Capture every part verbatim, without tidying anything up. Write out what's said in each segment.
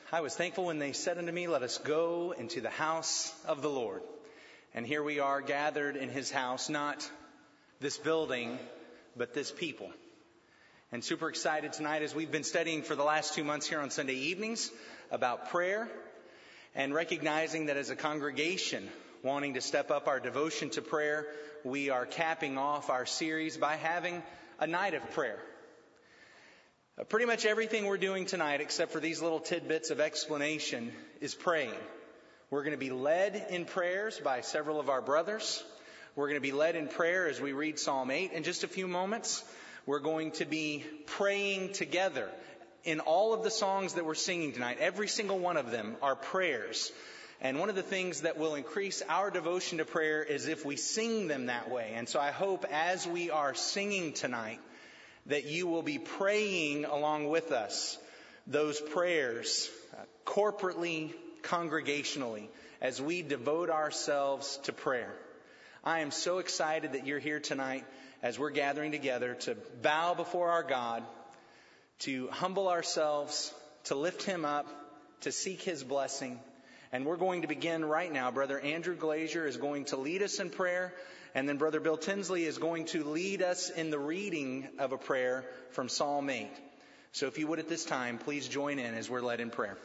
I was thankful when they said unto me, let us go into the house of the Lord. And here we are gathered in his house, not this building, but this people. And super excited tonight as we've been studying for the last two months here on Sunday evenings about prayer and recognizing that as a congregation wanting to step up our devotion to prayer, we are capping off our series by having a night of prayer. Pretty much everything we're doing tonight, except for these little tidbits of explanation, is praying. We're going to be led in prayers by several of our brothers. We're going to be led in prayer as we read Psalm eight in just a few moments. We're going to be praying together in all of the songs that we're singing tonight. Every single one of them are prayers. And one of the things that will increase our devotion to prayer is if we sing them that way. And so I hope as we are singing tonight, that you will be praying along with us those prayers uh, corporately, congregationally, as we devote ourselves to prayer. I am so excited that you're here tonight as we're gathering together to bow before our God, to humble ourselves, to lift him up, to seek his blessing. And we're going to begin right now. Brother Andrew Glazier is going to lead us in prayer. And then Brother Bill Tinsley is going to lead us in the reading of a prayer from Psalm eight. So if you would at this time, please join in as we're led in prayer.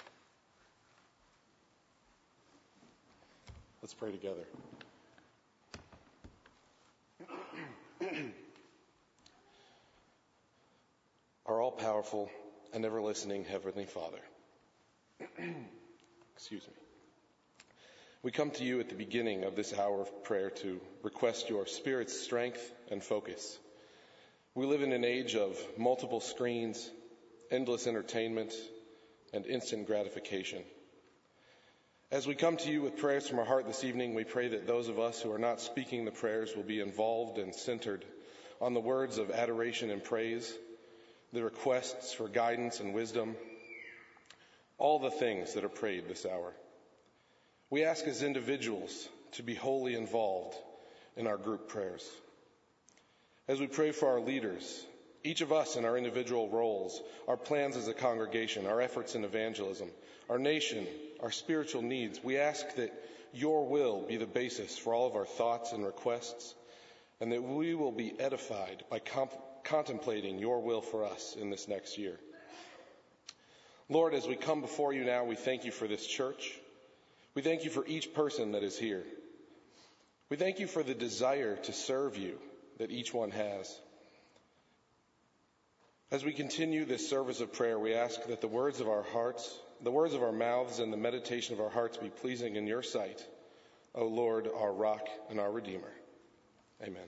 Let's pray together. Our all-powerful and ever-listening Heavenly Father, excuse me. We come to you at the beginning of this hour of prayer to request your Spirit's strength and focus. We live in an age of multiple screens, endless entertainment, and instant gratification. As we come to you with prayers from our heart this evening, we pray that those of us who are not speaking the prayers will be involved and centered on the words of adoration and praise, the requests for guidance and wisdom, all the things that are prayed this hour. We ask as individuals to be wholly involved in our group prayers. As we pray for our leaders, each of us in our individual roles, our plans as a congregation, our efforts in evangelism, our nation, our spiritual needs, we ask that your will be the basis for all of our thoughts and requests, and that we will be edified by comp- contemplating your will for us in this next year. Lord, as we come before you now, we thank you for this church. We thank you for each person that is here. We thank you for the desire to serve you that each one has. As we continue this service of prayer, we ask that the words of our hearts, the words of our mouths, and the meditation of our hearts be pleasing in your sight, O Lord, our rock and our Redeemer. Amen.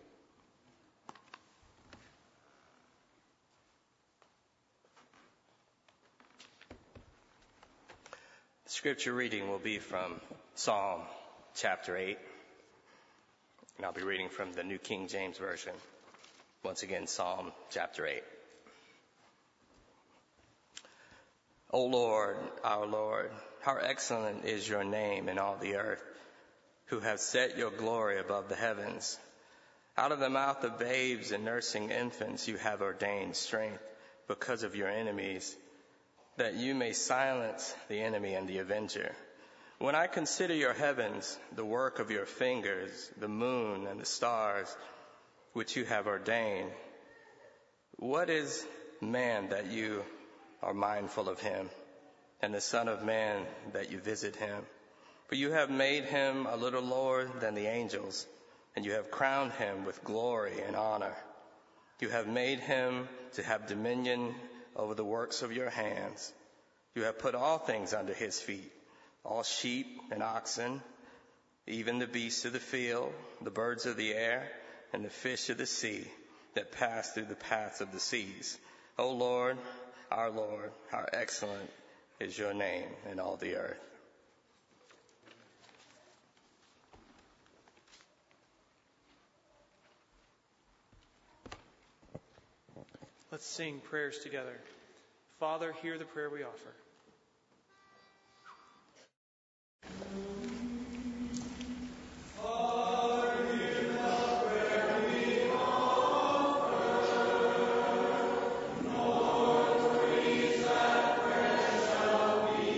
Scripture reading will be from Psalm chapter eight, and I'll be reading from the New King James Version. Once again, Psalm chapter eight. O Lord, our Lord, how excellent is your name in all the earth, who have set your glory above the heavens. Out of the mouth of babes and nursing infants you have ordained strength because of your enemies, that you may silence the enemy and the avenger. When I consider your heavens, the work of your fingers, the moon and the stars, which you have ordained, what is man that you are mindful of him, and the Son of Man that you visit him? For you have made him a little lower than the angels, and you have crowned him with glory and honor. You have made him to have dominion over the works of your hands. You have put all things under his feet, all sheep and oxen, even the beasts of the field, the birds of the air, and the fish of the sea that pass through the paths of the seas. O Lord, our Lord, how excellent is your name in all the earth. Let's sing prayers together. Father, hear the prayer we offer. Lord, please that prayer shall be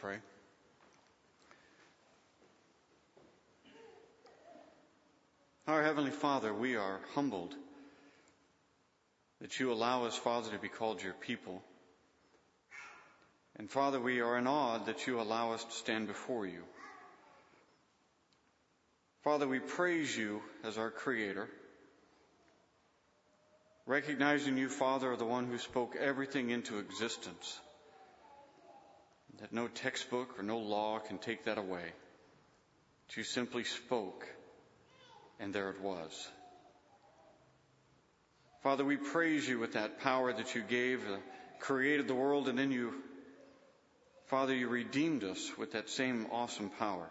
pray. Our Heavenly Father, we are humbled that you allow us, Father, to be called your people. And Father, we are in awe that you allow us to stand before you. Father, we praise you as our Creator, recognizing you, Father, are the one who spoke everything into existence, that no textbook or no law can take that away. That you simply spoke, and there it was. Father, we praise you with that power that you gave, uh, created the world, and then you, Father, you redeemed us with that same awesome power.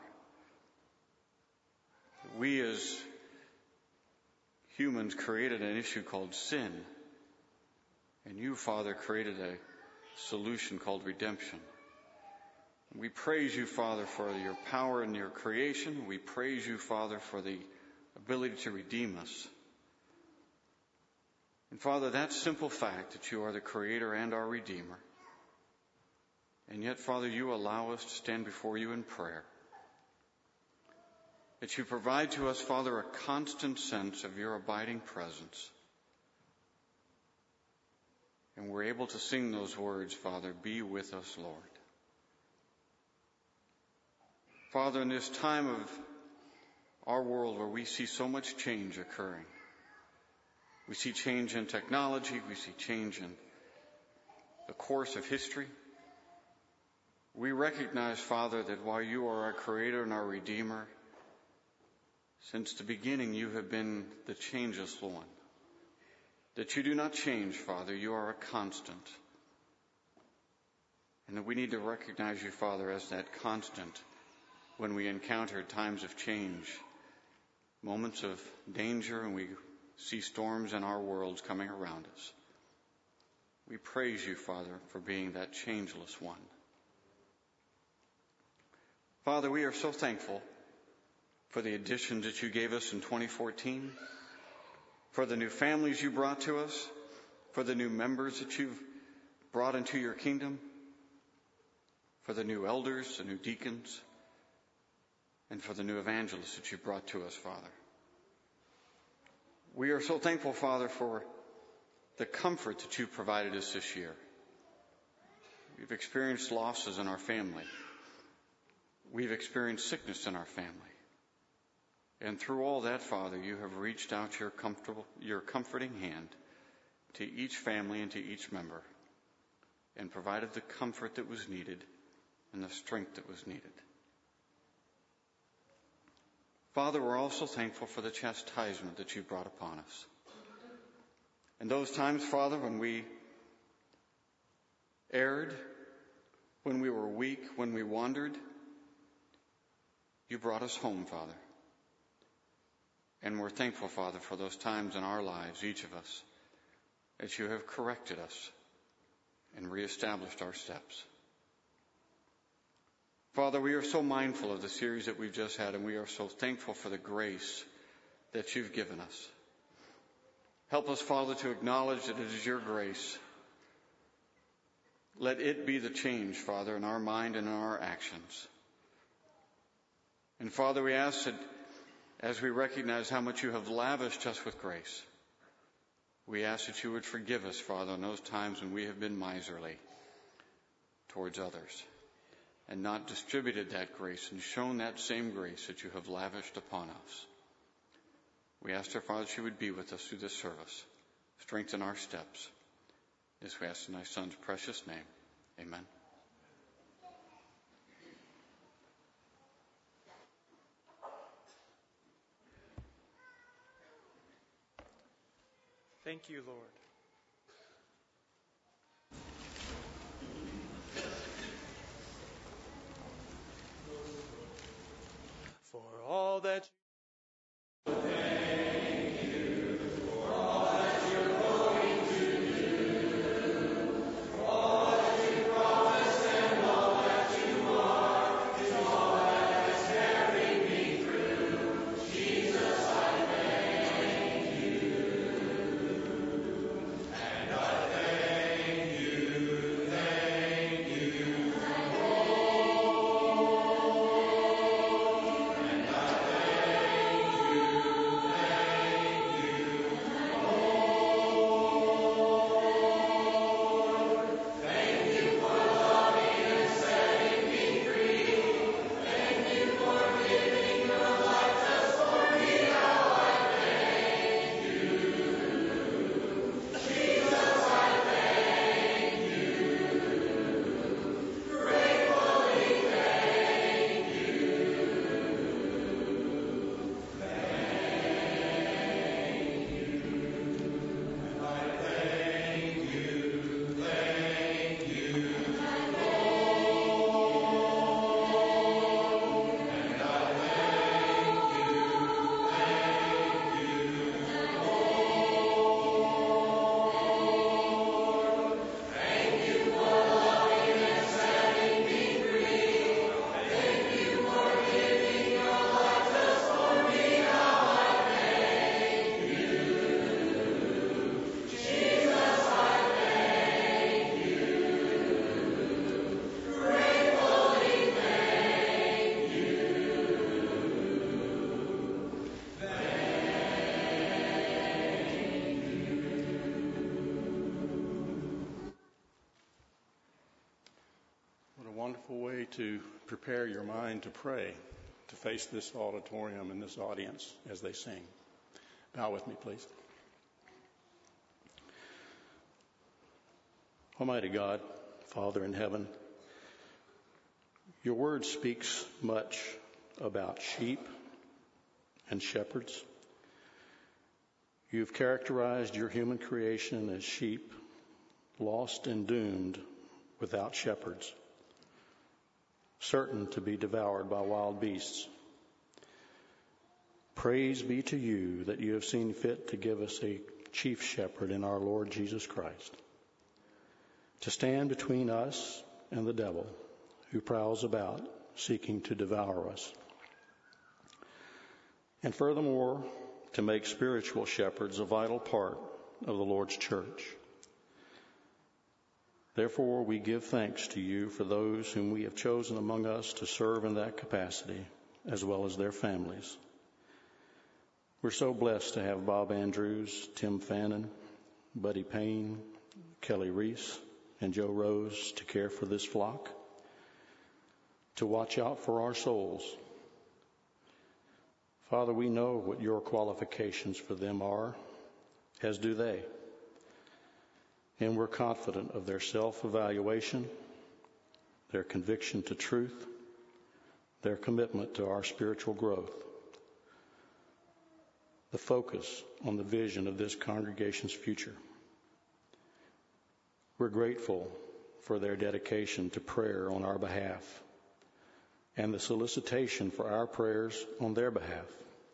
We as humans created an issue called sin, and you, Father, created a solution called redemption. We praise you, Father, for your power in your creation. We praise you, Father, for the ability to redeem us. And Father, that simple fact that you are the Creator and our Redeemer, and yet, Father, you allow us to stand before you in prayer. That you provide to us, Father, a constant sense of your abiding presence. And we're able to sing those words, Father, be with us, Lord. Father, in this time of our world where we see so much change occurring, we see change in technology, we see change in the course of history. We recognize, Father, that while you are our Creator and our Redeemer, since the beginning you have been the changeless one. That you do not change, Father, you are a constant. And that we need to recognize you, Father, as that constant when we encounter times of change, moments of danger, and we see storms in our worlds coming around us. We praise you, Father, for being that changeless one. Father, we are so thankful for the additions that you gave us in twenty fourteen, for the new families you brought to us, for the new members that you've brought into your kingdom, for the new elders, the new deacons, and for the new evangelists that you brought to us, Father. We are so thankful, Father, for the comfort that you provided us this year. We've experienced losses in our family. We've experienced sickness in our family. And through all that, Father, you have reached out your comfortable, your comforting hand to each family and to each member and provided the comfort that was needed and the strength that was needed. Father, we're also thankful for the chastisement that you brought upon us. And those times, Father, when we erred, when we were weak, when we wandered, you brought us home, Father. And we're thankful, Father, for those times in our lives, each of us, that you have corrected us and reestablished our steps. Father, we are so mindful of the series that we've just had, and we are so thankful for the grace that you've given us. Help us, Father, to acknowledge that it is your grace. Let it be the change, Father, in our mind and in our actions. And Father, we ask that as we recognize how much you have lavished us with grace, we ask that you would forgive us, Father, in those times when we have been miserly towards others and not distributed that grace and shown that same grace that you have lavished upon us. We ask, our Father, that you would be with us through this service. Strengthen our steps. This we ask in thy Son's precious name. Amen. Thank you, Lord. For all that you thank you for all that you're going to do, for all that you promised and all that you are, is all that has carried me through. Jesus, I thank you. And I thank you, thank you, for all wonderful way to prepare your mind to pray, to face this auditorium and this audience as they sing. Bow with me, please. Almighty God, Father in heaven, your word speaks much about sheep and shepherds. You've characterized your human creation as sheep, lost and doomed without shepherds, certain to be devoured by wild beasts. Praise be to you that you have seen fit to give us a chief shepherd in our Lord Jesus Christ, to stand between us and the devil who prowls about seeking to devour us. And furthermore, to make spiritual shepherds a vital part of the Lord's church. Therefore, we give thanks to you for those whom we have chosen among us to serve in that capacity, as well as their families. We're so blessed to have Bob Andrews, Tim Fannin, Buddy Payne, Kelly Reese, and Joe Rose to care for this flock, to watch out for our souls. Father, we know what your qualifications for them are, as do they. And we're confident of their self-evaluation, their conviction to truth, their commitment to our spiritual growth, the focus on the vision of this congregation's future. We're grateful for their dedication to prayer on our behalf and the solicitation for our prayers on their behalf.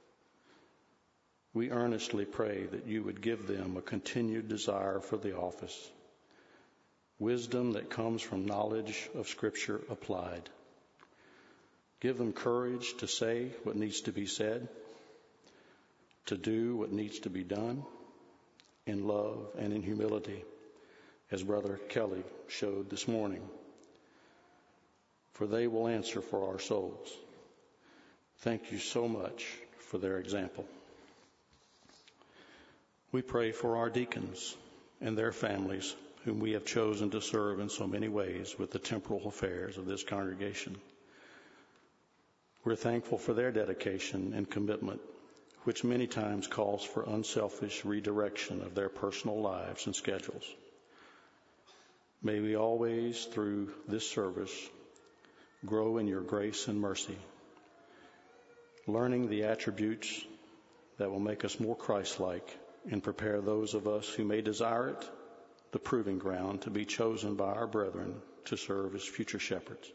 We earnestly pray that you would give them a continued desire for the office, wisdom that comes from knowledge of Scripture applied. Give them courage to say what needs to be said, to do what needs to be done, in love and in humility, as Brother Kelly showed this morning. For they will answer for our souls. Thank you so much for their example. We pray for our deacons and their families, whom we have chosen to serve in so many ways with the temporal affairs of this congregation. We're thankful for their dedication and commitment, which many times calls for unselfish redirection of their personal lives and schedules. May we always, through this service, grow in your grace and mercy, learning the attributes that will make us more Christ-like and prepare those of us who may desire it, the proving ground, to be chosen by our brethren to serve as future shepherds.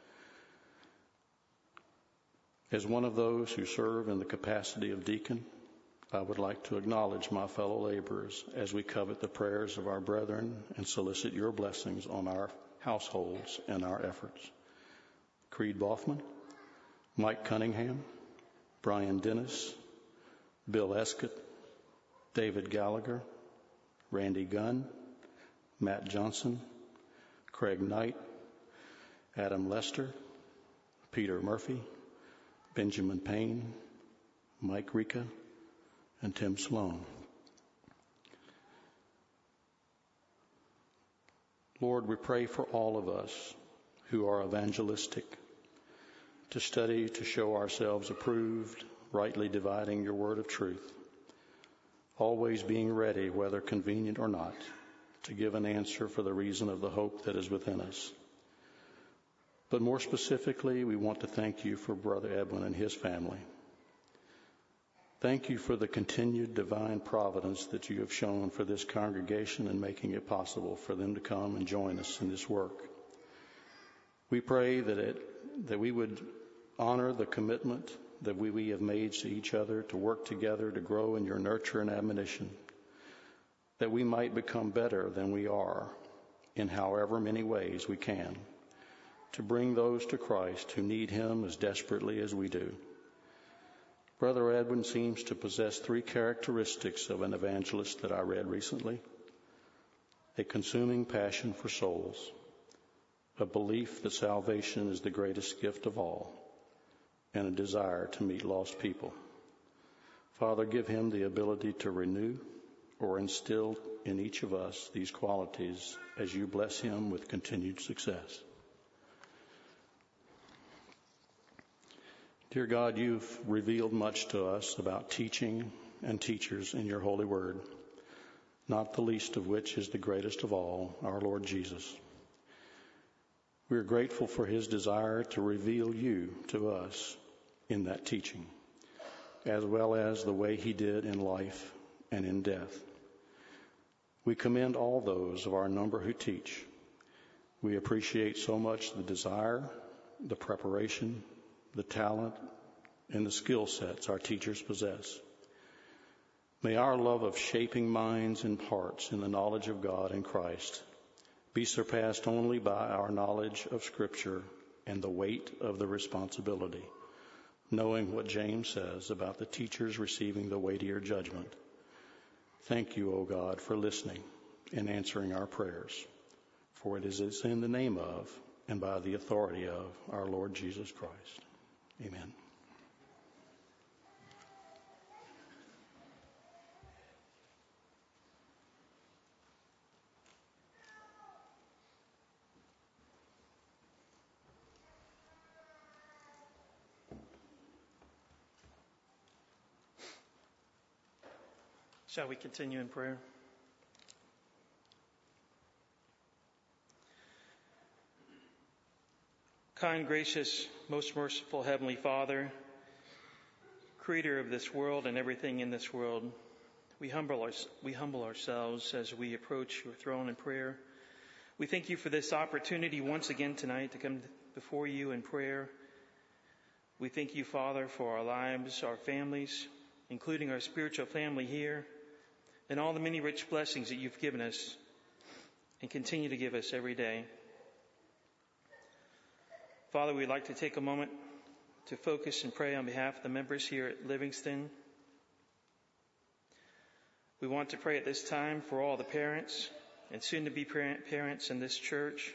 As one of those who serve in the capacity of deacon, I would like to acknowledge my fellow laborers as we covet the prayers of our brethren and solicit your blessings on our households and our efforts. Creed Boffman, Mike Cunningham, Brian Dennis, Bill Escott, David Gallagher, Randy Gunn, Matt Johnson, Craig Knight, Adam Lester, Peter Murphy, Benjamin Payne, Mike Rika, and Tim Sloan. Lord, we pray for all of us who are evangelistic, to study to show ourselves approved, rightly dividing your word of truth, always being ready, whether convenient or not, to give an answer for the reason of the hope that is within us. But more specifically, we want to thank you for Brother Edwin and his family. Thank you for the continued divine providence that you have shown for this congregation in making it possible for them to come and join us in this work. We pray that it, that we would honor the commitment that we, we have made to each other to work together to grow in your nurture and admonition, that we might become better than we are in however many ways we can, to bring those to Christ who need him as desperately as we do. Brother Edwin seems to possess three characteristics of an evangelist that I read recently: a consuming passion for souls, a belief that salvation is the greatest gift of all, and a desire to meet lost people. Father, give him the ability to renew or instill in each of us these qualities as you bless him with continued success. Dear God, you've revealed much to us about teaching and teachers in your holy word, not the least of which is the greatest of all, our Lord Jesus. We are grateful for his desire to reveal you to us in that teaching, as well as the way he did in life and in death. We commend all those of our number who teach. We appreciate so much the desire, the preparation, the talent, and the skill sets our teachers possess. May our love of shaping minds and hearts in the knowledge of God and Christ be surpassed only by our knowledge of Scripture and the weight of the responsibility, knowing what James says about the teachers receiving the weightier judgment. Thank you, O God, for listening and answering our prayers, for it is in the name of and by the authority of our Lord Jesus Christ. Amen. Shall we continue in prayer? Kind, gracious, most merciful Heavenly Father, Creator of this world and everything in this world, we humble, our, we humble ourselves as we approach your throne in prayer. We thank you for this opportunity once again tonight to come before you in prayer. We thank you, Father, for our lives, our families, including our spiritual family here, and all the many rich blessings that you've given us and continue to give us every day. Father, we'd like to take a moment to focus and pray on behalf of the members here at Livingston. We want to pray at this time for all the parents and soon-to-be parents in this church.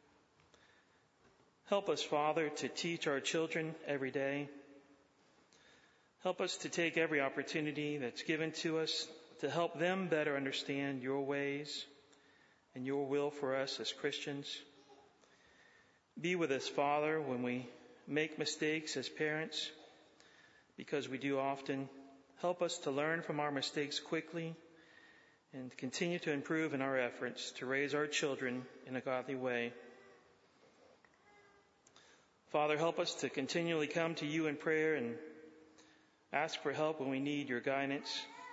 Help us, Father, to teach our children every day. Help us to take every opportunity that's given to us to help them better understand your ways and your will for us as Christians. Be with us, Father, when we make mistakes as parents, because we do often. Help us to learn from our mistakes quickly and continue to improve in our efforts to raise our children in a godly way. Father, help us to continually come to you in prayer and ask for help when we need your guidance.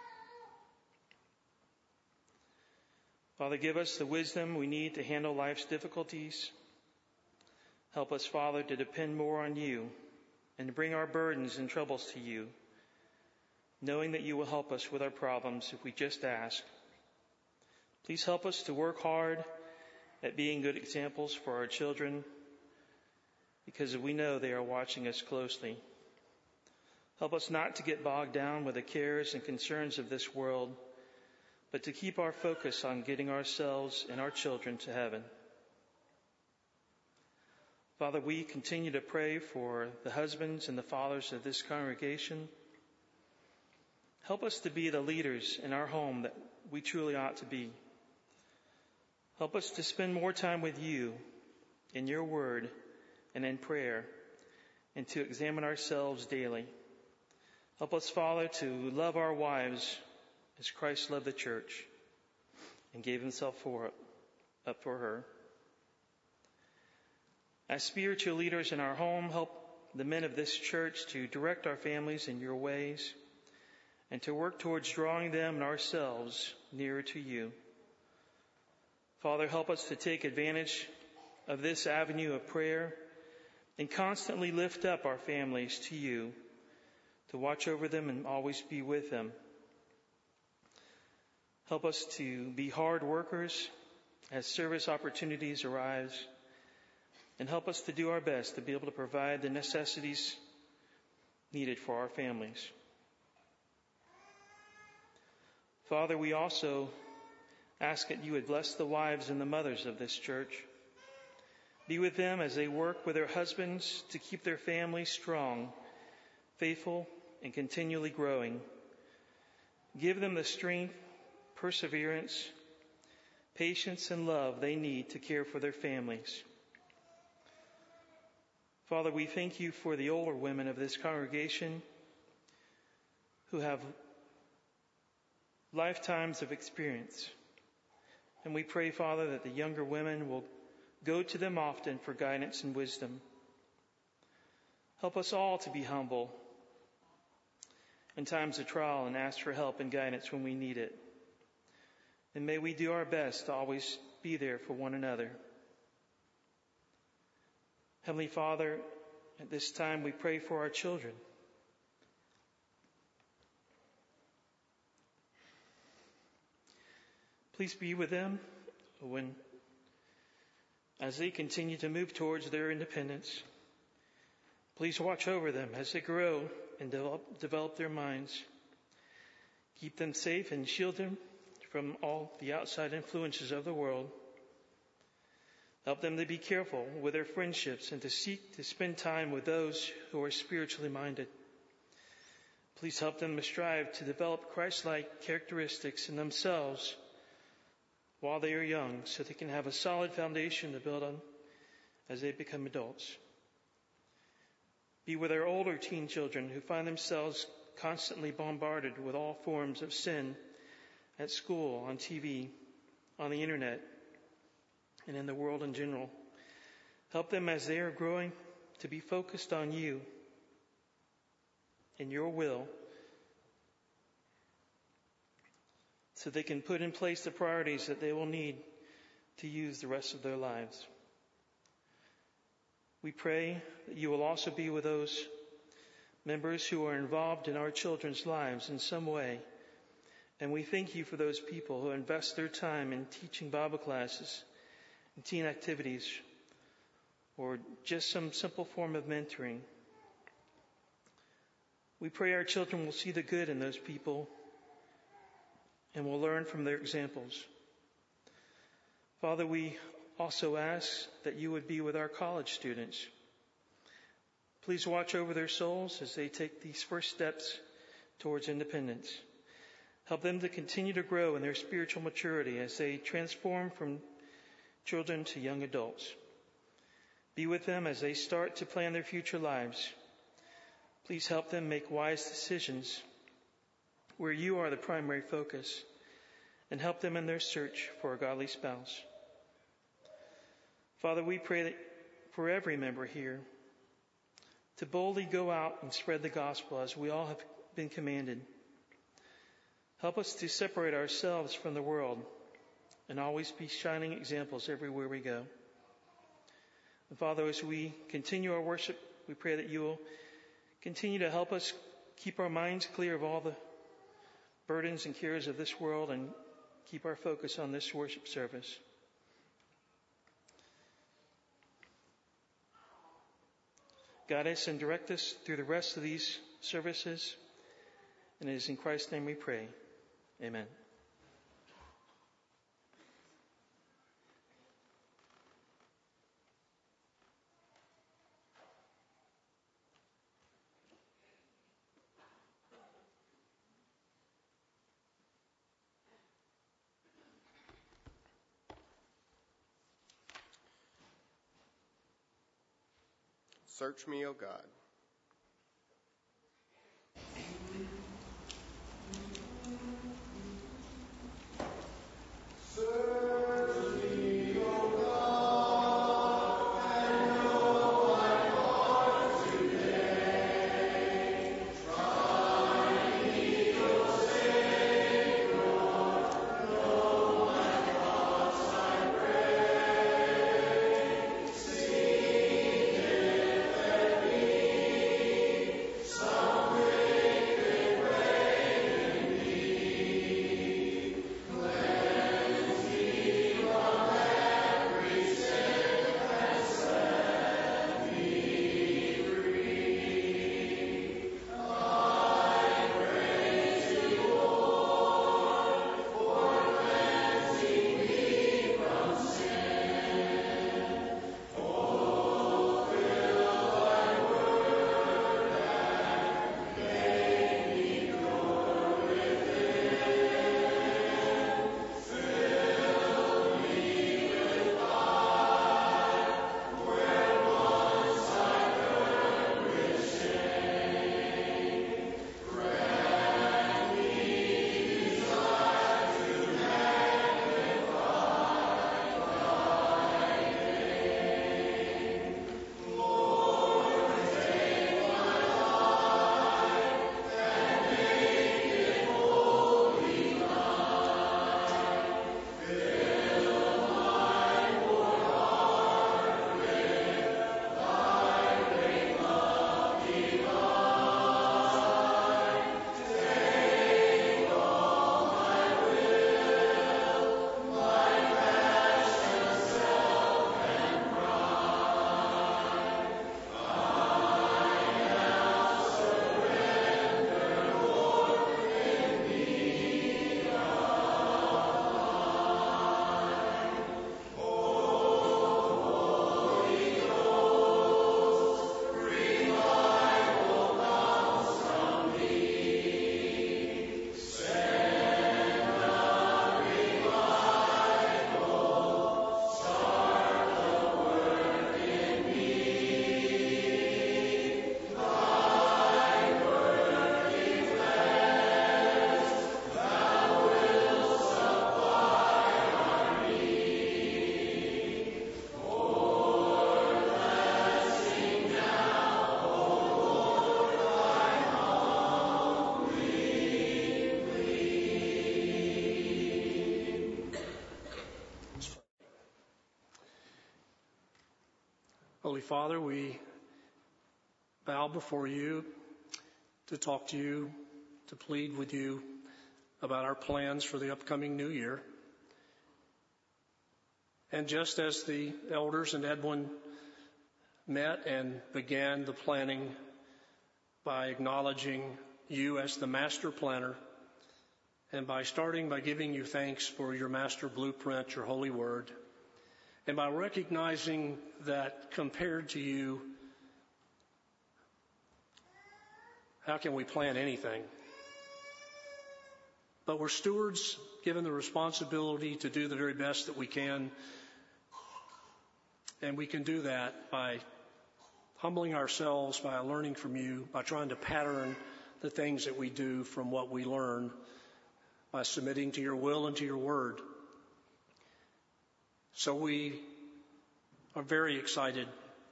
Father, give us the wisdom we need to handle life's difficulties. Help us, Father, to depend more on you and to bring our burdens and troubles to you, knowing that you will help us with our problems if we just ask. Please help us to work hard at being good examples for our children, because we know they are watching us closely. Help us not to get bogged down with the cares and concerns of this world, but to keep our focus on getting ourselves and our children to heaven. Father, we continue to pray for the husbands and the fathers of this congregation. Help us to be the leaders in our home that we truly ought to be. Help us to spend more time with you in your word and in prayer, and to examine ourselves daily. Help us, Father, to love our wives as Christ loved the church and gave himself for, up for her. As spiritual leaders in our home, help the men of this church to direct our families in your ways and to work towards drawing them and ourselves nearer to you. Father, help us to take advantage of this avenue of prayer and constantly lift up our families to you, to watch over them and always be with them. Help us to be hard workers as service opportunities arise, and help us to do our best to be able to provide the necessities needed for our families. Father, we also ask that you would bless the wives and the mothers of this church. Be with them as they work with their husbands to keep their families strong, faithful, and continually growing. Give them the strength, perseverance, patience, and love they need to care for their families. Father, we thank you for the older women of this congregation who have lifetimes of experience. And we pray, Father, that the younger women will go to them often for guidance and wisdom. Help us all to be humble in times of trial and ask for help and guidance when we need it. And may we do our best to always be there for one another. Heavenly Father, at this time we pray for our children. Please be with them when, as they continue to move towards their independence. Please watch over them as they grow and develop, develop their minds. Keep them safe and shield them from all the outside influences of the world. Help them to be careful with their friendships and to seek to spend time with those who are spiritually minded. Please help them to strive to develop Christ-like characteristics in themselves while they are young, so they can have a solid foundation to build on as they become adults. Be with our older teen children who find themselves constantly bombarded with all forms of sin at school, on T V, on the internet, and in the world in general. Help them as they are growing to be focused on you and your will, so they can put in place the priorities that they will need to use the rest of their lives. We pray that you will also be with those members who are involved in our children's lives in some way. And we thank you for those people who invest their time in teaching Bible classes and teen activities, or just some simple form of mentoring. We pray our children will see the good in those people and will learn from their examples. Father, we also ask that you would be with our college students. Please watch over their souls as they take these first steps towards independence. Help them to continue to grow in their spiritual maturity as they transform from children to young adults. Be with them as they start to plan their future lives. Please help them make wise decisions where you are the primary focus, and help them in their search for a godly spouse. Father, we pray that for every member here to boldly go out and spread the gospel as we all have been commanded. Help us to separate ourselves from the world and always be shining examples everywhere we go. And Father, as we continue our worship, we pray that you will continue to help us keep our minds clear of all the burdens and cares of this world and keep our focus on this worship service. Guide us and direct us through the rest of these services. And it is in Christ's name we pray. Amen. Search me, O God. Sing if there be Holy Father, we bow before you to talk to you, to plead with you about our plans for the upcoming new year. And just as the elders and Edwin met and began the planning by acknowledging you as the master planner, and by starting by giving you thanks for your master blueprint, your holy word, and by recognizing that compared to you, how can we plan anything? But we're stewards given the responsibility to do the very best that we can. And we can do that by humbling ourselves, by learning from you, by trying to pattern the things that we do from what we learn, by submitting to your will and to your word. So we are very excited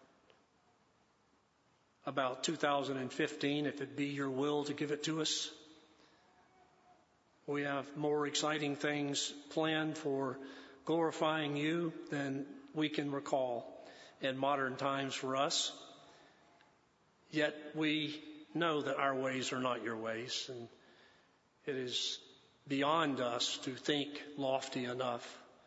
about two thousand fifteen, if it be your will to give it to us. We have more exciting things planned for glorifying you than we can recall in modern times for us. Yet we know that our ways are not your ways, and it is beyond us to think lofty enough.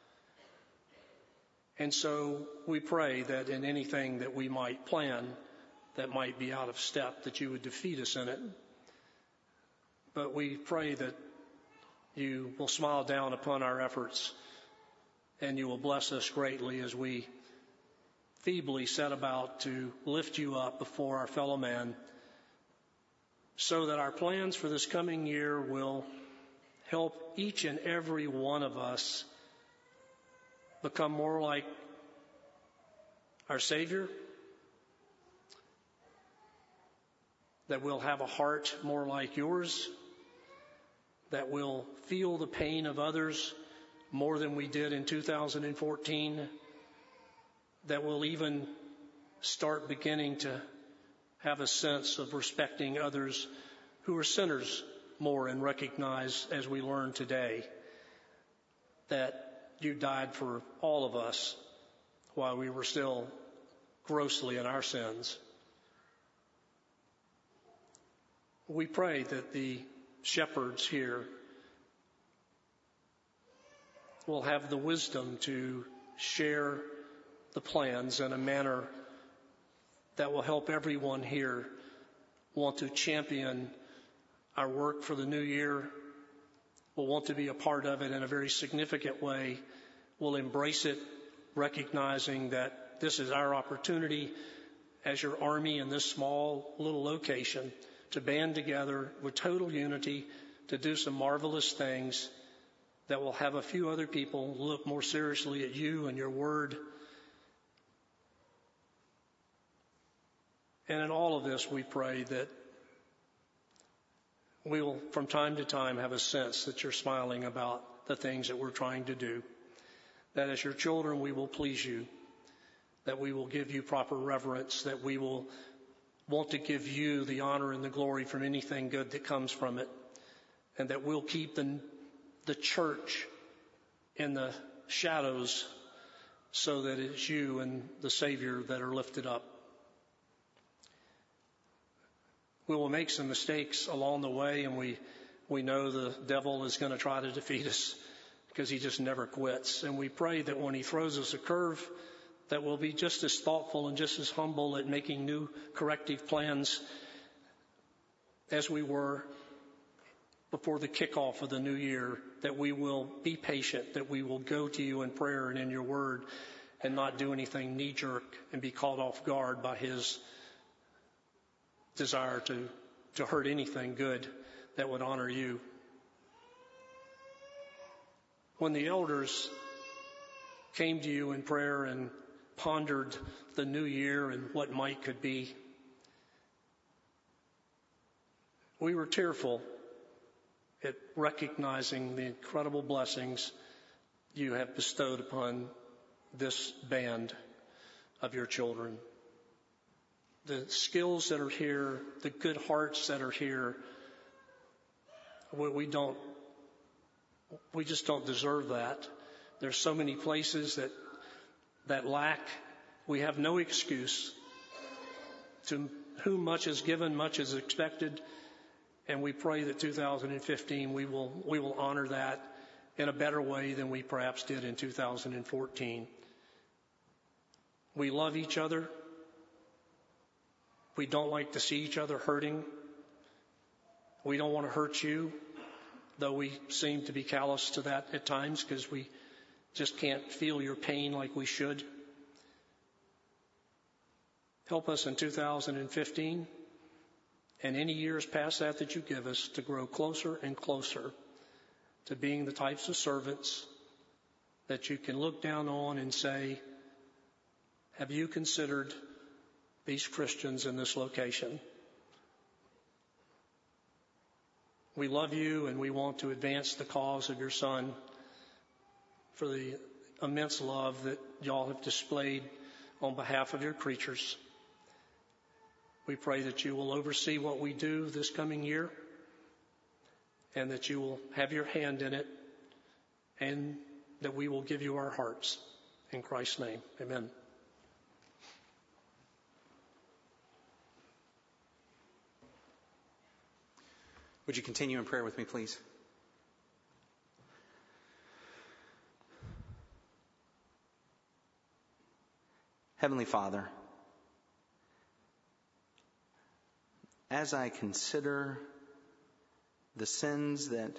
And so we pray that in anything that we might plan that might be out of step, that you would defeat us in it. But we pray that you will smile down upon our efforts and you will bless us greatly as we feebly set about to lift you up before our fellow man, so that our plans for this coming year will help each and every one of us become more like our Savior, that we'll have a heart more like yours, that we'll feel the pain of others more than we did in two thousand fourteen, that we'll even start beginning to have a sense of respecting others who are sinners more and recognize, as we learn today, that you died for all of us while we were still grossly in our sins. We pray that the shepherds here will have the wisdom to share the plans in a manner that will help everyone here want to champion our work for the new year, will want to be a part of it in a very significant way, will embrace it, recognizing that this is our opportunity as your army in this small little location to band together with total unity to do some marvelous things that will have a few other people look more seriously at you and your word. And in all of this, we pray that we will, from time to time, have a sense that you're smiling about the things that we're trying to do, that as your children, we will please you, that we will give you proper reverence, that we will want to give you the honor and the glory from anything good that comes from it, and that we'll keep the, the church in the shadows so that it's you and the Savior that are lifted up. We will make some mistakes along the way, and we, we know the devil is going to try to defeat us because he just never quits. And we pray that when he throws us a curve, that we'll be just as thoughtful and just as humble at making new corrective plans as we were before the kickoff of the new year, that we will be patient, that we will go to you in prayer and in your word and not do anything knee-jerk and be caught off guard by his desire to, to hurt anything good that would honor you. When the elders came to you in prayer and pondered the new year and what might could be, we were tearful at recognizing the incredible blessings you have bestowed upon this band of your children. The skills that are here, the good hearts that are here, we, we don't, we just don't deserve that. There's so many places that, that lack. We have no excuse. To whom much is given, much is expected. And we pray that two thousand fifteen, we will, we will honor that in a better way than we perhaps did in two thousand fourteen. We love each other. We don't like to see each other hurting. We don't want to hurt you, though we seem to be callous to that at times because we just can't feel your pain like we should. Help us in two thousand fifteen and any years past that that you give us to grow closer and closer to being the types of servants that you can look down on and say, have you considered these Christians in this location? We love you and we want to advance the cause of your Son for the immense love that y'all have displayed on behalf of your creatures. We pray that you will oversee what we do this coming year and that you will have your hand in it and that we will give you our hearts. In Christ's name, amen. Would you continue in prayer with me, please? Heavenly Father, as I consider the sins that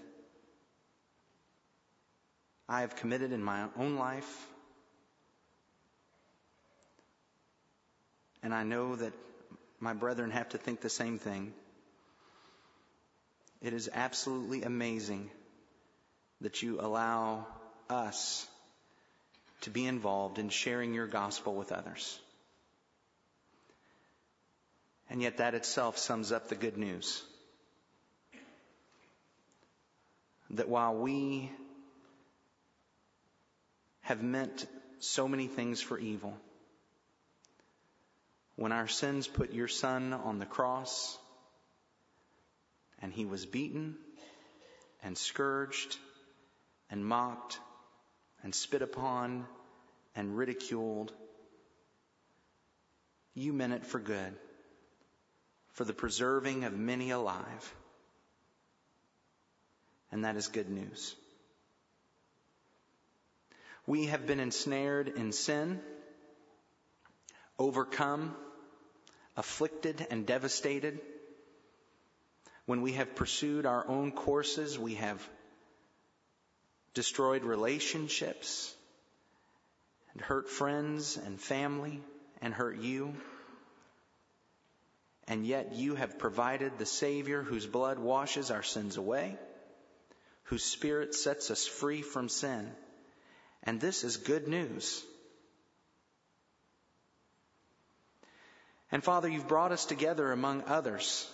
I have committed in my own life, and I know that my brethren have to think the same thing, it is absolutely amazing that you allow us to be involved in sharing your gospel with others. And yet that itself sums up the good news. That while we have meant so many things for evil, when our sins put your Son on the cross and he was beaten and scourged and mocked and spit upon and ridiculed, you meant it for good, for the preserving of many alive. And that is good news. We have been ensnared in sin, overcome, afflicted, and devastated. When we have pursued our own courses, we have destroyed relationships and hurt friends and family and hurt you. And yet you have provided the Savior whose blood washes our sins away, whose Spirit sets us free from sin. And this is good news. And Father, you've brought us together among others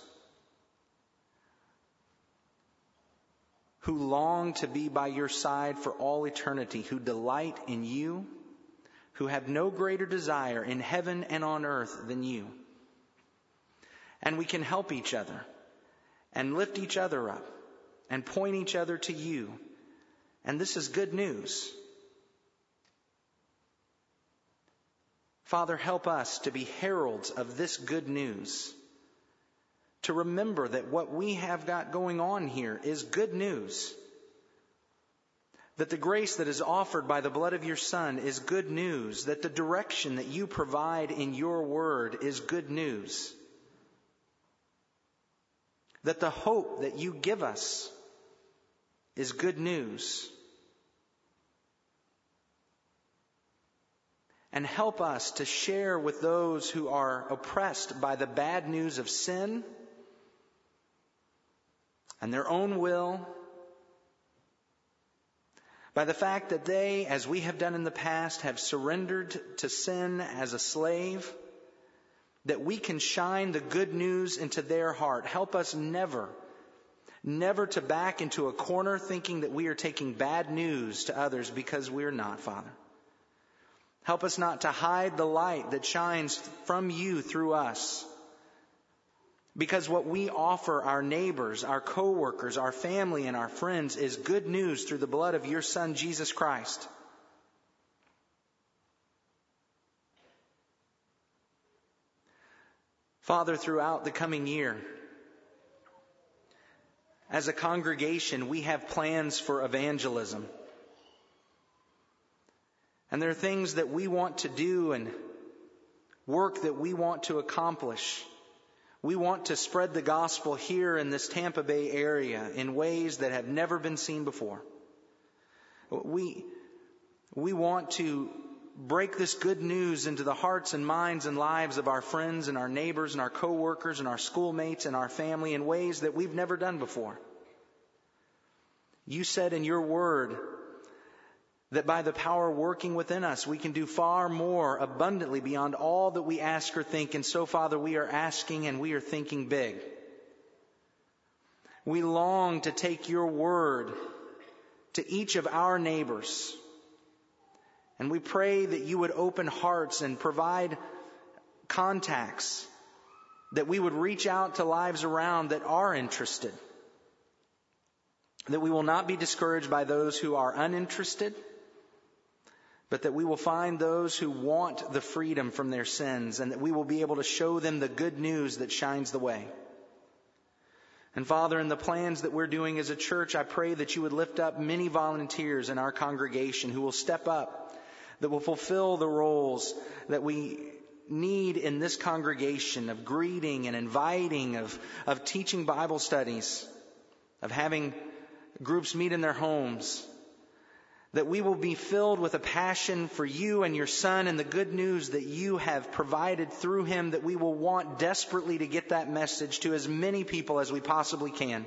who long to be by your side for all eternity, who delight in you, who have no greater desire in heaven and on earth than you. And we can help each other and lift each other up and point each other to you. And this is good news. Father, help us to be heralds of this good news. To remember that what we have got going on here is good news. That the grace that is offered by the blood of your Son is good news. That the direction that you provide in your word is good news. That the hope that you give us is good news. And help us to share with those who are oppressed by the bad news of sin and their own will, by the fact that they, as we have done in the past, have surrendered to sin as a slave, that we can shine the good news into their heart. Help us never, never to back into a corner thinking that we are taking bad news to others, because we're not, Father. Help us not to hide the light that shines from you through us. Because what we offer our neighbors, our co-workers, our family, and our friends is good news through the blood of your Son, Jesus Christ. Father, throughout the coming year, as a congregation, we have plans for evangelism. And there are things that we want to do and work that we want to accomplish. We want to spread the gospel here in this Tampa Bay area in ways that have never been seen before. We, we want to break this good news into the hearts and minds and lives of our friends and our neighbors and our co-workers and our schoolmates and our family in ways that we've never done before. You said in your word that by the power working within us, we can do far more abundantly beyond all that we ask or think. And so, Father, we are asking and we are thinking big. We long to take your word to each of our neighbors. And we pray that you would open hearts and provide contacts, that we would reach out to lives around that are interested, that we will not be discouraged by those who are uninterested, but that we will find those who want the freedom from their sins, and that we will be able to show them the good news that shines the way. And Father, in the plans that we're doing as a church, I pray that you would lift up many volunteers in our congregation who will step up, that will fulfill the roles that we need in this congregation of greeting and inviting, of, of teaching Bible studies, of having groups meet in their homes, that we will be filled with a passion for you and your Son and the good news that you have provided through him, that we will want desperately to get that message to as many people as we possibly can.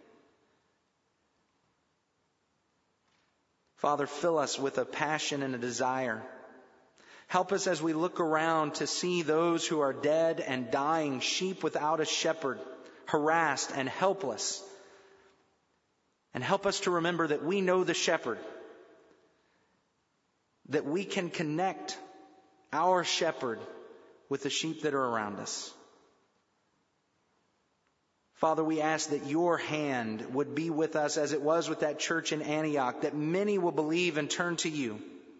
Father, fill us with a passion and a desire. Help us as we look around to see those who are dead and dying, sheep without a shepherd, harassed and helpless. And help us to remember that we know the shepherd, that we can connect our shepherd with the sheep that are around us. Father, we ask that your hand would be with us as it was with that church in Antioch, that many will believe and turn to you.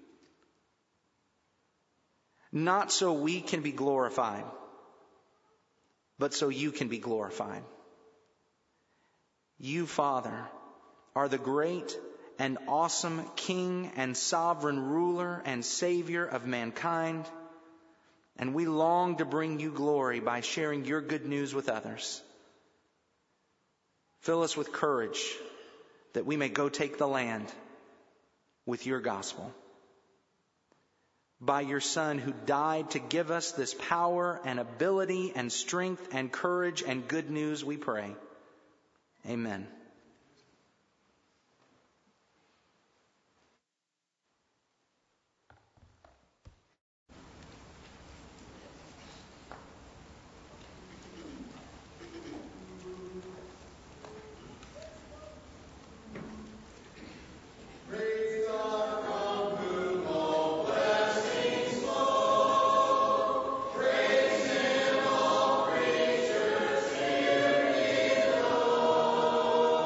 Not so we can be glorified, but so you can be glorified. You, Father, are the great and awesome King and sovereign ruler and Savior of mankind, and we long to bring you glory by sharing your good news with others. Fill us with courage that we may go take the land with your gospel. By your Son who died to give us this power and ability and strength and courage and good news, we pray. Amen. Praise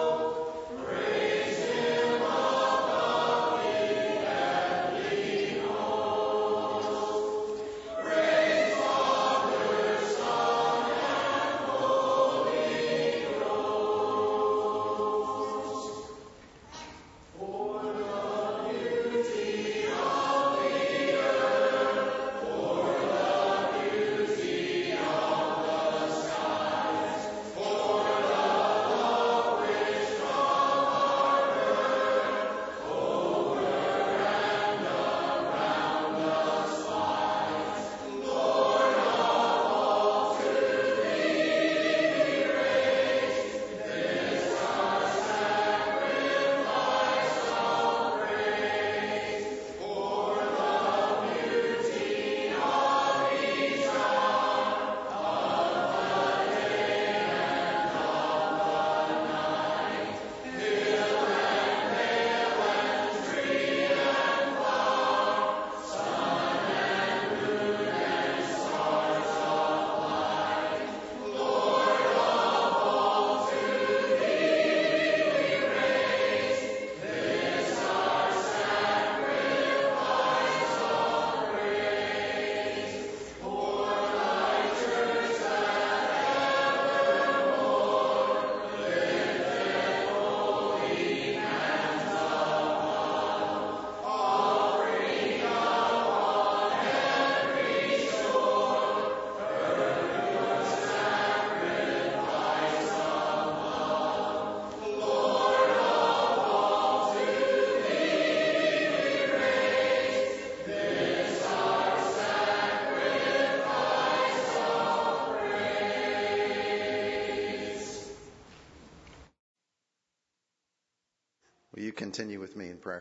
Will you continue with me in prayer?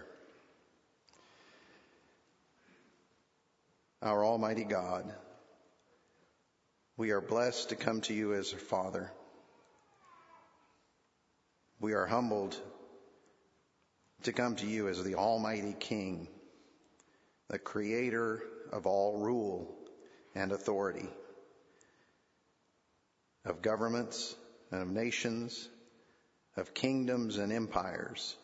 Our Almighty God, we are blessed to come to you as a Father. We are humbled to come to you as the Almighty King, the creator of all rule and authority, of governments and of nations, of kingdoms and empires.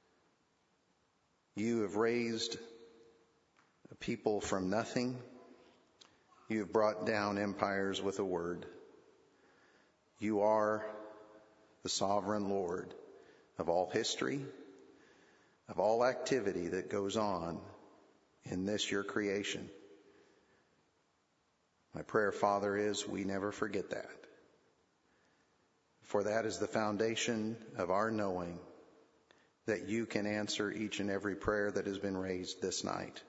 You have raised a people from nothing. You have brought down empires with a word. You are the sovereign Lord of all history, of all activity that goes on in this your creation. My prayer, Father, is we never forget that. For that is the foundation of our knowing that you can answer each and every prayer that has been raised this night.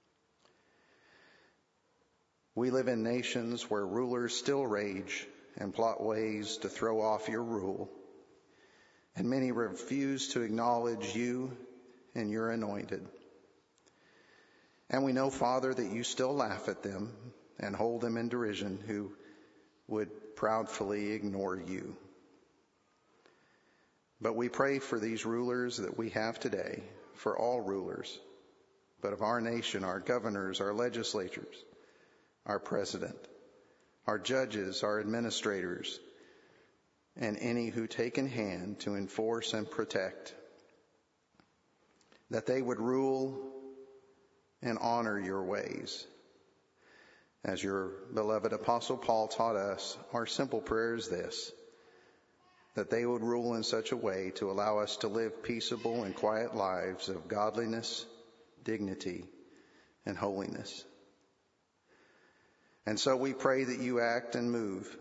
We live in nations where rulers still rage and plot ways to throw off your rule, and many refuse to acknowledge you and your anointed. And we know, Father, that you still laugh at them and hold them in derision who would proudly ignore you. But we pray for these rulers that we have today, for all rulers, but of our nation, our governors, our legislatures, our president, our judges, our administrators, and any who take in hand to enforce and protect, that they would rule and honor your ways. As your beloved Apostle Paul taught us, our simple prayer is this: that they would rule in such a way to allow us to live peaceable and quiet lives of godliness, dignity, and holiness. And so we pray that you act and move,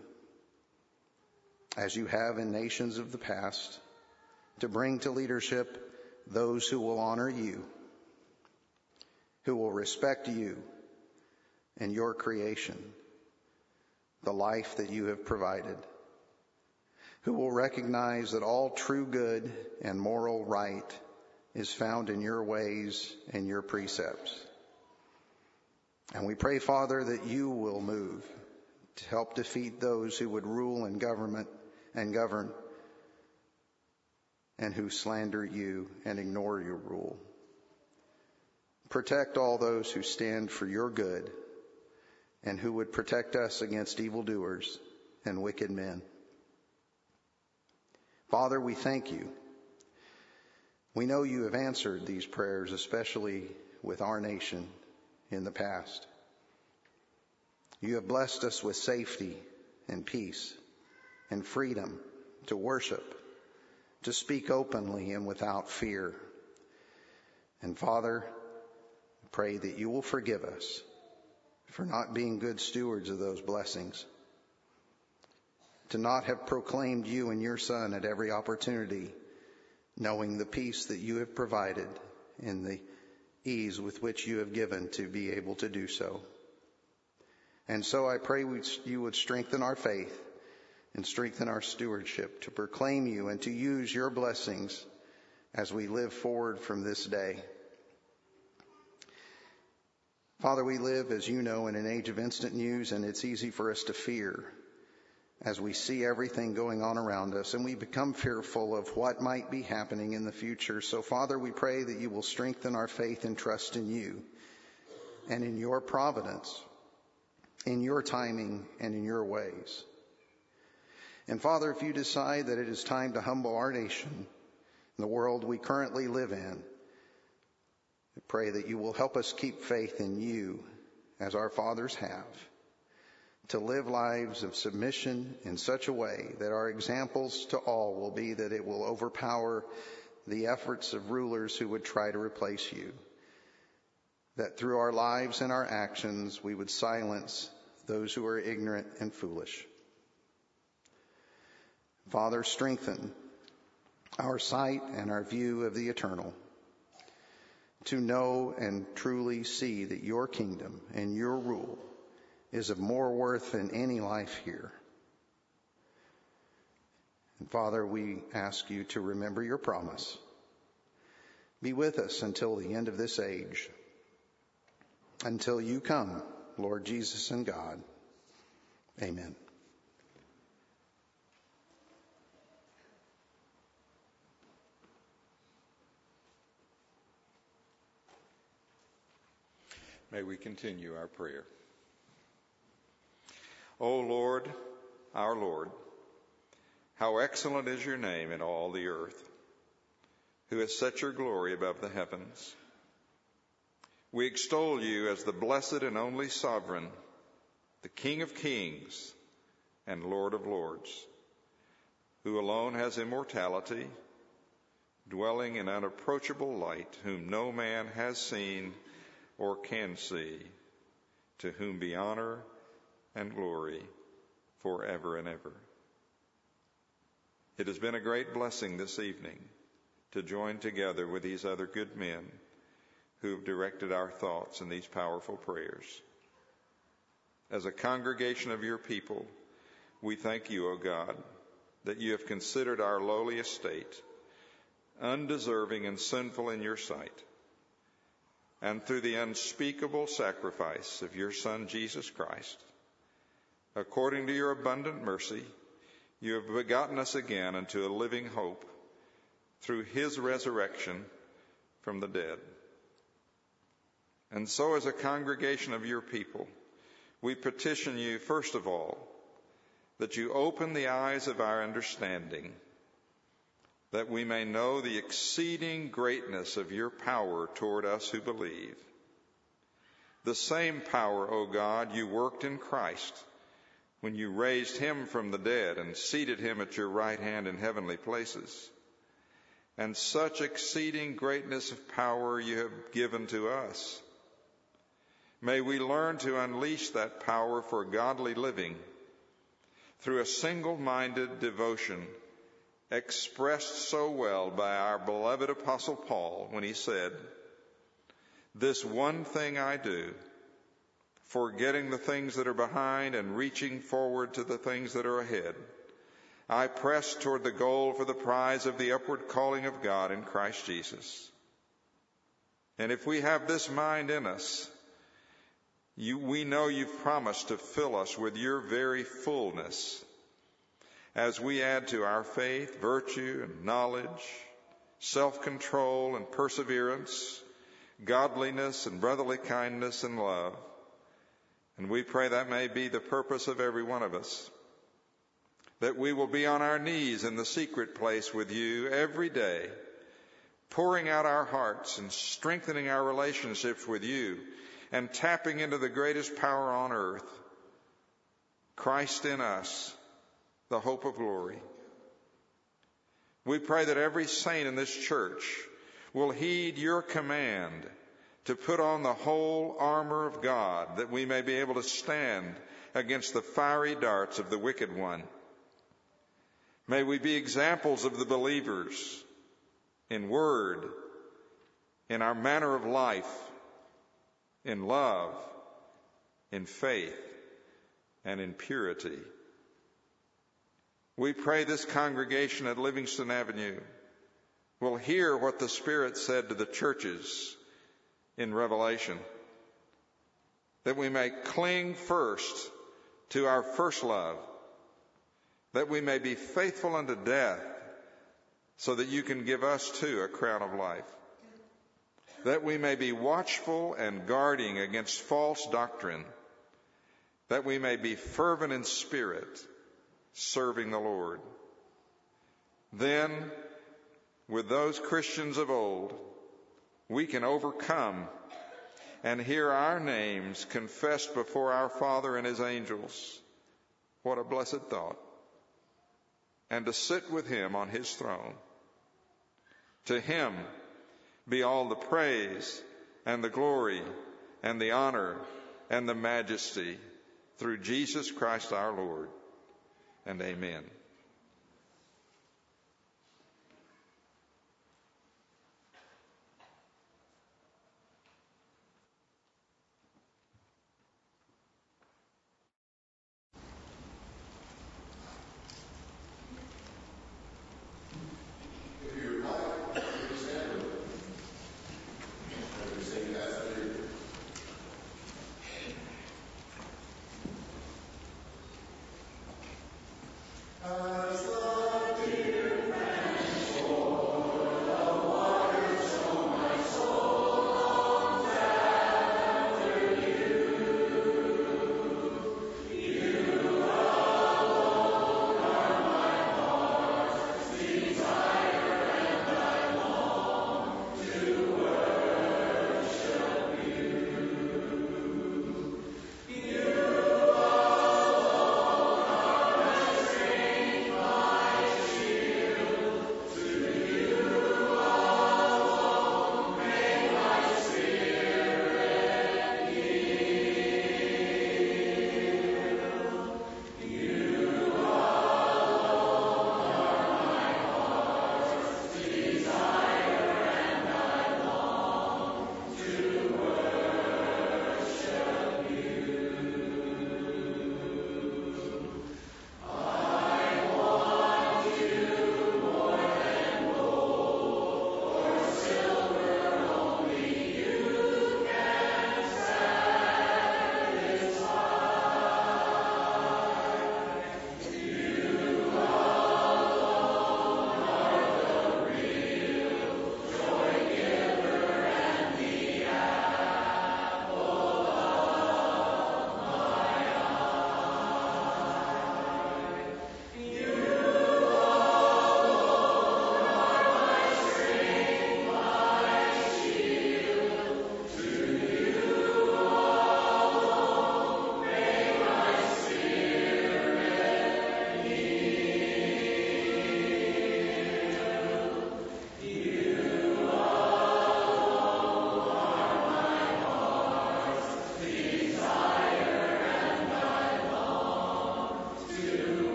as you have in nations of the past, to bring to leadership those who will honor you, who will respect you and your creation, the life that you have provided, who will recognize that all true good and moral right is found in your ways and your precepts. And we pray, Father, that you will move to help defeat those who would rule in government and govern, and who slander you and ignore your rule. Protect all those who stand for your good and who would protect us against evildoers and wicked men. Father, we thank you. We know you have answered these prayers, especially with our nation in the past. You have blessed us with safety and peace and freedom to worship, to speak openly and without fear. And Father, I pray that you will forgive us for not being good stewards of those blessings, to not have proclaimed you and your Son at every opportunity, knowing the peace that you have provided and the ease with which you have given to be able to do so. And so I pray you would strengthen our faith and strengthen our stewardship to proclaim you and to use your blessings as we live forward from this day. Father, we live, as you know, in an age of instant news, and it's easy for us to fear as we see everything going on around us, and we become fearful of what might be happening in the future. So, Father, we pray that you will strengthen our faith and trust in you and in your providence, in your timing, and in your ways. And Father, if you decide that it is time to humble our nation, the world we currently live in, I pray that you will help us keep faith in you as our fathers have, to live lives of submission in such a way that our examples to all will be that it will overpower the efforts of rulers who would try to replace you, that through our lives and our actions we would silence those who are ignorant and foolish. Father, strengthen our sight and our view of the eternal, to know and truly see that your kingdom and your rule is of more worth than any life here. And Father, we ask you to remember your promise Be with us until the end of this age, until you come, Lord Jesus and God. Amen. May we continue our prayer. O Lord, our Lord, how excellent is your name in all the earth, who has set your glory above the heavens. We extol you as the blessed and only sovereign, the King of kings and Lord of lords, who alone has immortality, dwelling in unapproachable light, whom no man has seen or can see, to whom be honor and glory forever and ever. It has been a great blessing this evening to join together with these other good men who have directed our thoughts in these powerful prayers. As a congregation of your people, we thank you, O God, that you have considered our lowly estate undeserving and sinful in your sight. And through the unspeakable sacrifice of your Son, Jesus Christ, according to your abundant mercy, you have begotten us again unto a living hope through his resurrection from the dead. And so as a congregation of your people, we petition you, first of all, that you open the eyes of our understanding, that we may know the exceeding greatness of your power toward us who believe. The same power, O God, you worked in Christ when you raised him from the dead and seated him at your right hand in heavenly places. And such exceeding greatness of power you have given to us. May we learn to unleash that power for godly living through a single-minded devotion expressed so well by our beloved Apostle Paul when he said, "This one thing I do, forgetting the things that are behind and reaching forward to the things that are ahead, I press toward the goal for the prize of the upward calling of God in Christ Jesus." And if we have this mind in us, you, we know you've promised to fill us with your very fullness as we add to our faith, virtue, and knowledge, self-control and perseverance, godliness and brotherly kindness and love. And we pray that may be the purpose of every one of us, that we will be on our knees in the secret place with you every day, pouring out our hearts and strengthening our relationships with you and tapping into the greatest power on earth, Christ in us, the hope of glory. We pray that every saint in this church will heed your command to put on the whole armor of God, that we may be able to stand against the fiery darts of the wicked one. May we be examples of the believers in word, in our manner of life, in love, in faith, and in purity. We pray this congregation at Livingston Avenue will hear what the Spirit said to the churches in Revelation, that we may cling first to our first love, that we may be faithful unto death, so that you can give us too a crown of life, that we may be watchful and guarding against false doctrine, that we may be fervent in spirit, serving the Lord. Then, with those Christians of old, we can overcome and hear our names confessed before our Father and his angels. What a blessed thought. And to sit with him on his throne. To him be all the praise and the glory and the honor and the majesty through Jesus Christ our Lord. And amen.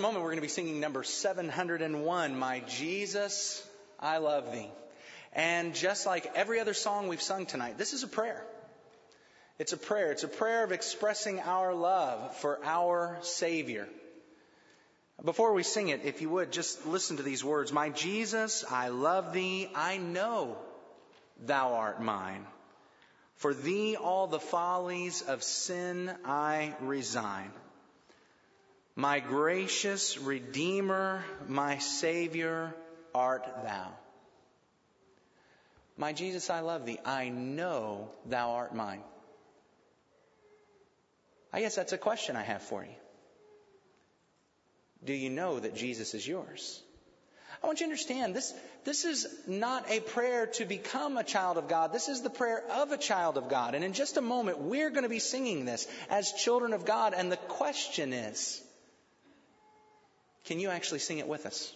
moment, we're going to be singing number seven hundred one, My Jesus, I Love Thee. And just like every other song we've sung tonight, this is a prayer. It's a prayer. It's a prayer of expressing our love for our Savior. Before we sing it, if you would, just listen to these words. My Jesus, I love Thee. I know Thou art mine. For Thee all the follies of sin I resign. My gracious Redeemer, my Savior art Thou. My Jesus, I love Thee. I know Thou art mine. I guess that's a question I have for you. Do you know that Jesus is yours? I want you to understand, this, this is not a prayer to become a child of God. This is the prayer of a child of God. And in just a moment, we're going to be singing this as children of God. And the question is, can you actually sing it with us?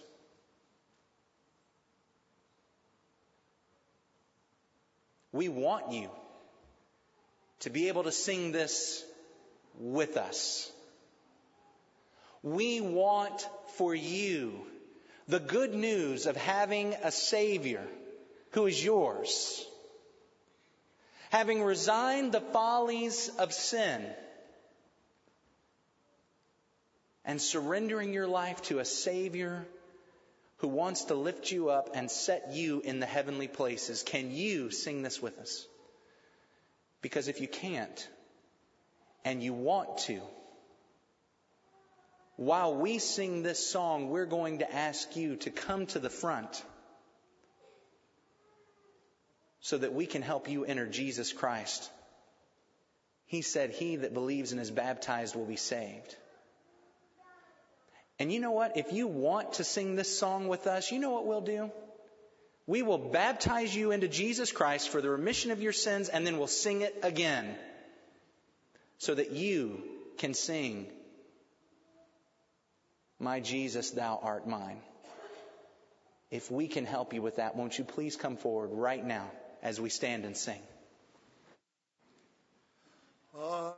We want you to be able to sing this with us. We want for you the good news of having a Savior who is yours. Having resigned the follies of sin and surrendering your life to a Savior who wants to lift you up and set you in the heavenly places. Can you sing this with us? Because if you can't, and you want to, while we sing this song, we're going to ask you to come to the front so that we can help you enter Jesus Christ. He said, he that believes and is baptized will be saved. And you know what? If you want to sing this song with us, you know what we'll do? We will baptize you into Jesus Christ for the remission of your sins, and then we'll sing it again so that you can sing, My Jesus, Thou art mine. If we can help you with that, won't you please come forward right now as we stand and sing. Uh,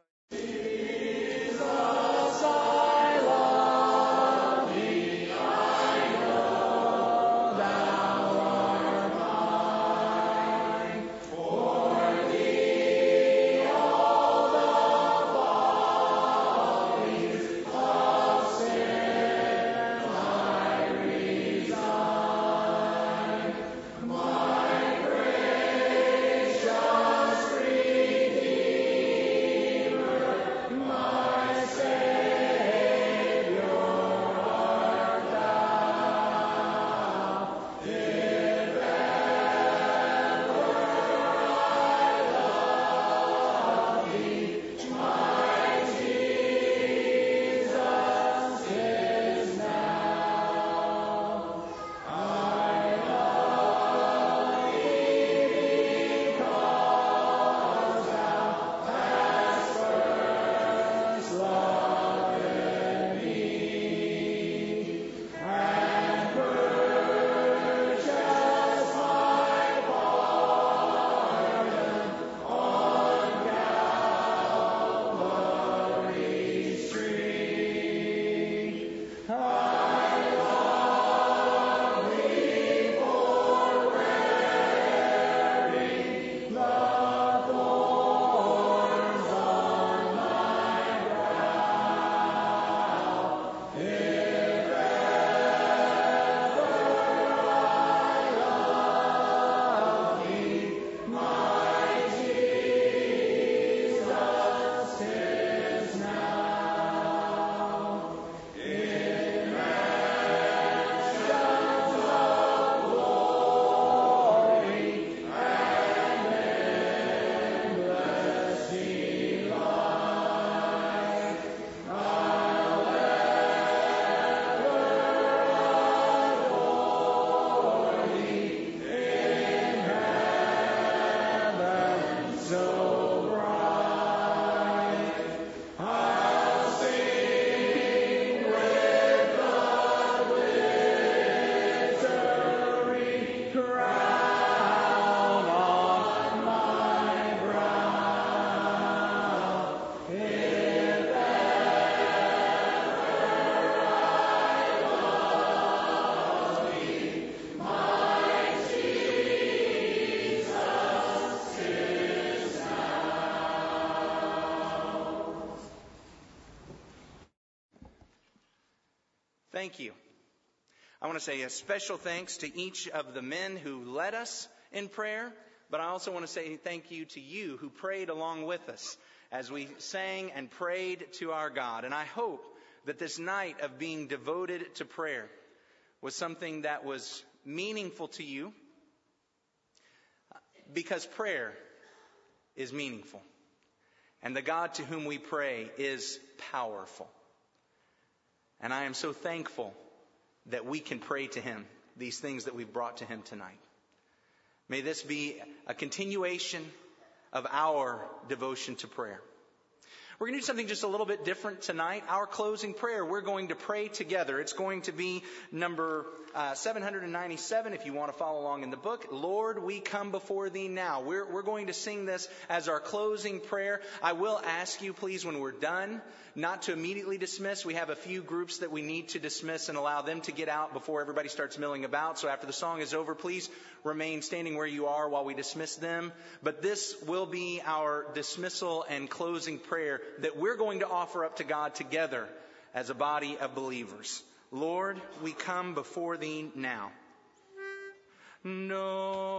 My gracious thank you. I want to say a special thanks to each of the men who led us in prayer, but I also want to say thank you to you who prayed along with us as we sang and prayed to our God. And I hope that this night of being devoted to prayer was something that was meaningful to you, because prayer is meaningful. And the God to whom we pray is powerful. And I am so thankful that we can pray to Him these things that we've brought to Him tonight. May this be a continuation of our devotion to prayer. We're going to do something just a little bit different tonight. Our closing prayer, we're going to pray together. It's going to be number uh, seven hundred ninety-seven, if you want to follow along in the book. Lord, we come before Thee now. We're, we're going to sing this as our closing prayer. I will ask you, please, when we're done, not to immediately dismiss. We have a few groups that we need to dismiss and allow them to get out before everybody starts milling about. So after the song is over, please remain standing where you are while we dismiss them. But this will be our dismissal and closing prayer that we're going to offer up to God together as a body of believers. Lord, we come before Thee now. No.